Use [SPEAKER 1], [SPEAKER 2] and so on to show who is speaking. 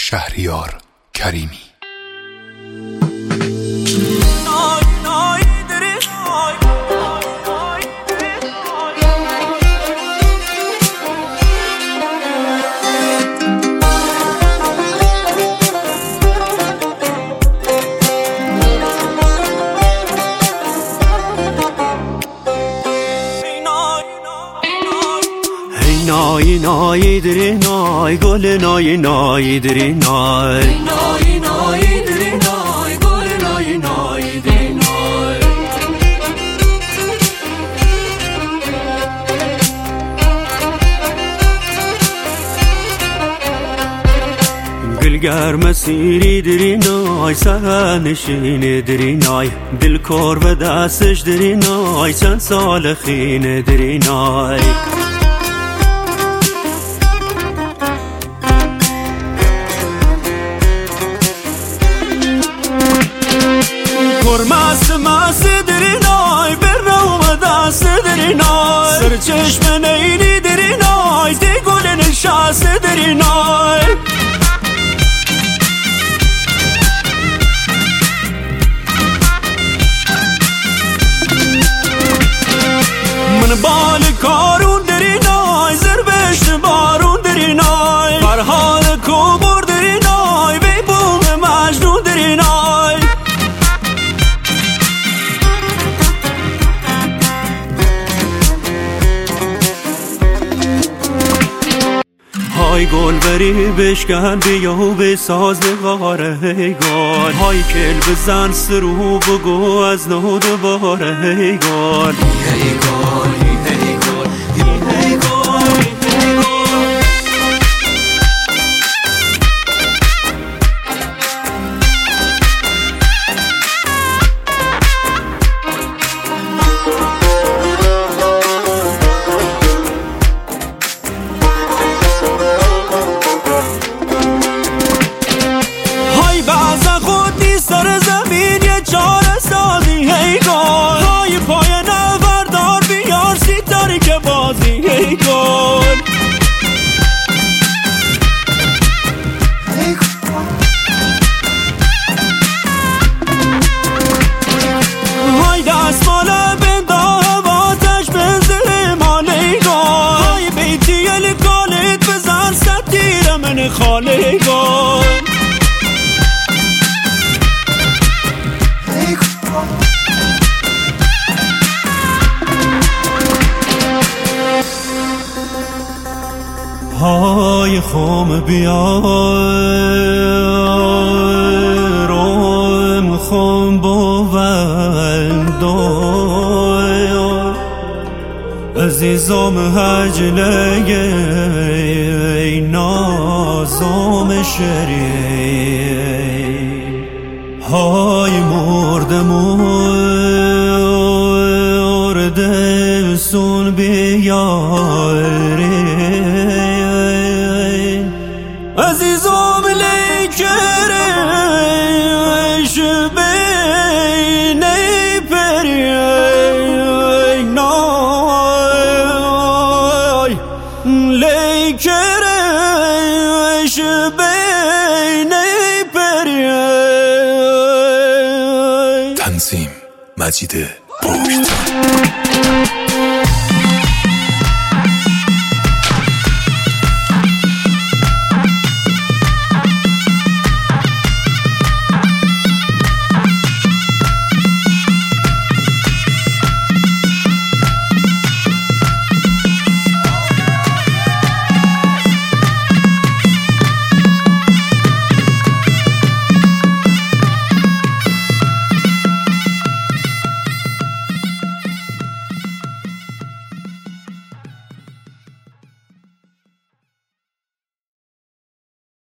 [SPEAKER 1] شهریار کریمی.
[SPEAKER 2] نای نای دری نای گل نای نای دری نای نای نای دری نای گل نای نای دری نای گلگر مسیری دری نای سرنشین دری نای دل کار و دستش دری نای چند سال خین دری نای ماس دری نای بر روم دست دری نای سر چشم نیلی دری نای دی گل نشاست دری نای من بال کارون دری نای زربشت بارون دری نای فرحال کوبور دری نای بی بوم مجنون دری نای های گل بری بشکن بیا و بساز نقاره ای گل های کل بزن سرو بگو از نو دوباره ای گل ای گل ای گل ای گل سر زمین یه چاره سازی هی گل های پای نوردار بیار سیتاری که بازی هی گل های دست مالا بندا واتش بنزل مال هی گل های بیتی الکالت بزن ستیر من خاله هی گل های خم بیارم خم بوندای عزیزم هجله نازم شری های مرده سون بیاری عزیزم لیکرش بینی پری نای لیکرش بینی پری.
[SPEAKER 1] تنظیم مجید